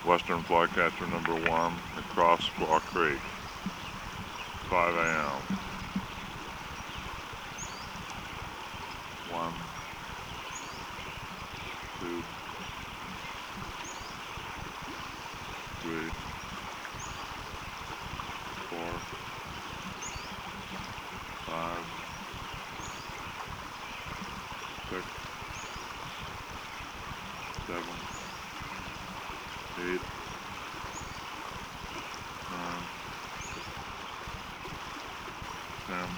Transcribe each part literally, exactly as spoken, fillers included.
Western flycatcher number one across Squaw Creek, five A M One, two, three, four, five, six, seven, eight, nine, ten,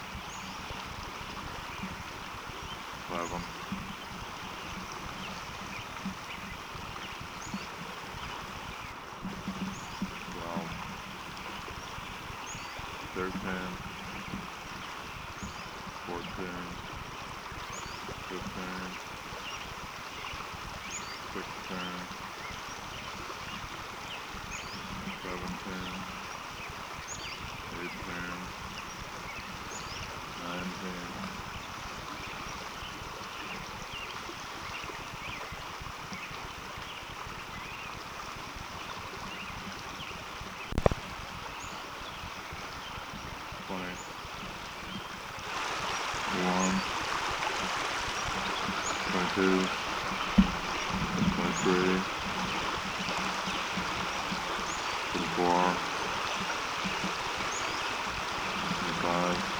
eleven, twelve, thirteen, fourteen, fifteen, sixteen, seventeen, eighteen, nineteen, twenty, twenty-one, twenty-two, twenty-three, twenty-four, twenty-five,